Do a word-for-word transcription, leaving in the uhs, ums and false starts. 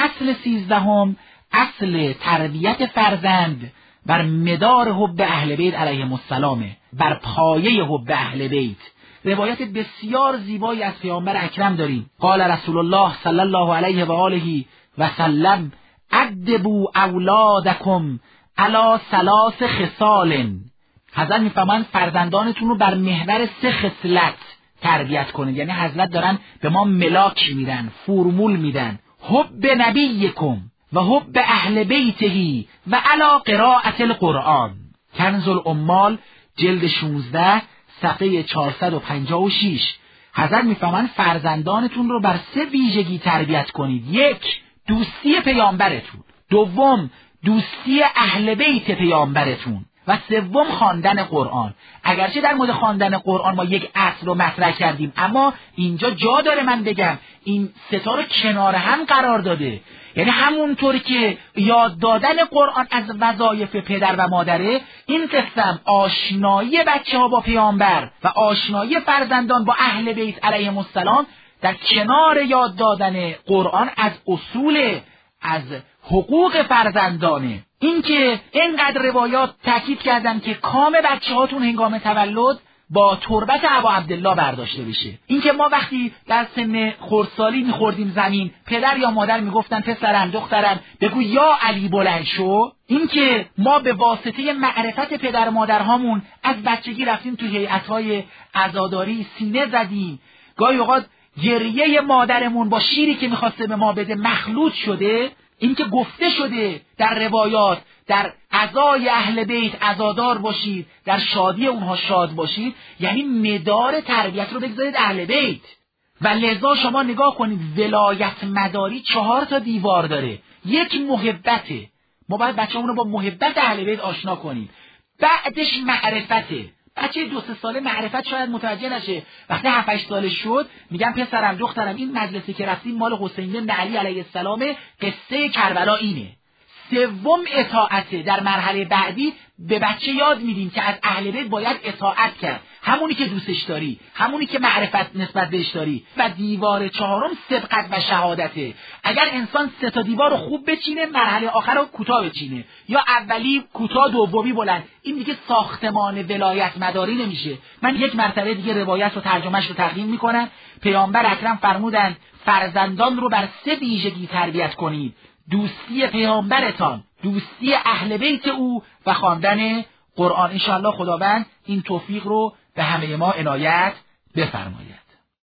اصل سیزدهم، اصل تربیت فرزند بر مدار حب اهل بیت علیهم السلام، بر پایه حب اهل بیت. روایت بسیار زیبایی از پیامبر اکرم داریم. قال رسول الله صلی الله علیه و آله و سلم: ادبوا اولادکم علی ثلاث خصال. حضرت میفهمند فرزندانتون رو بر محور سه خصلت تربیت کنید. یعنی حضرت دارن به ما ملاک میدن، فرمول میدن: حب نبیکم و حب اهل بیته و علی قراءت القرآن. کنز العمال جلد شانزده صفحه چهارصد و پنجاه و شش. حضرت میفهمند فرزندانتون رو بر سه ویژگی تربیت کنید: یک، دوستی پیامبرتون; دوم، دوستی اهل بیت پیامبرتون; و سوم، خواندن قرآن. اگرچه در مورد خواندن قرآن ما یک اصل رو مطرح کردیم، اما اینجا جا داره من بگم این ستا رو کنار هم قرار داده. یعنی همونطور که یاد دادن قرآن از وظایف پدر و مادره، این قسم آشنایی بچه ها با پیامبر و آشنایی فرزندان با اهل بیت علیهم السلام در کنار یاد دادن قرآن از اصول، از حقوق فرزندانه. این که اینقدر روایات تاکید کردن که کام بچه هاتون هنگام تولد با تربت ابا عبدالله برداشته بشه. این که ما وقتی در سن خردسالی میخوردیم زمین، پدر یا مادر میگفتن پسرم دخترم بگو یا علی بلند شو. این که ما به واسطه معرفت پدر مادرهامون از بچگی رفتیم تو هیئت‌های عزاداری، سینه زدیم، گاهی اوقات گریه مادرمون با شیری که میخواسته به ما بده مخلوط شده. این که گفته شده در روایات در عزای اهل بیت عزادار باشید، در شادی اونها شاد باشید، یعنی مدار تربیت رو بگذارید اهل بیت. و لذا شما نگاه کنید ولایت مداری چهار تا دیوار داره. یک محبته، ما باید بچه‌مون رو با محبت اهل بیت آشنا کنیم. بعدش معرفته. بچه دو سه ساله معرفت شاید متوجه نشه، وقتی هفت هشت ساله شد میگم پسرم دخترم این مجلسی که رفتیم مال حسین بن علی علیه السلام، قصه کربلا اینه. سوم اطاعته. در مرحله بعدی به بچه یاد میدیم که از اهل بیت باید اطاعت کرد، همونی که دوستش داری، همونی که معرفت نسبت بهش داری. و دیوار چهارم سبقت و شهادته. اگر انسان سه تا دیوار رو خوب بچینه، مرحله آخر رو کوتاه بچینه، یا اولی کوتاه دومی بلند، این دیگه ساختمان ولایت مداری نمیشه. من یک مرتبه دیگه روایت رو ترجمهش رو تقدیم میکنم. پیامبر اکرم فرمودند فرزندان رو بر سه ویژگی تربیت کنید: دوستی پیامبرتان، دوستی اهل بیت او و خواندن قرآن. انشاءالله خداوند این توفیق رو به همه ما عنایت بفرماید.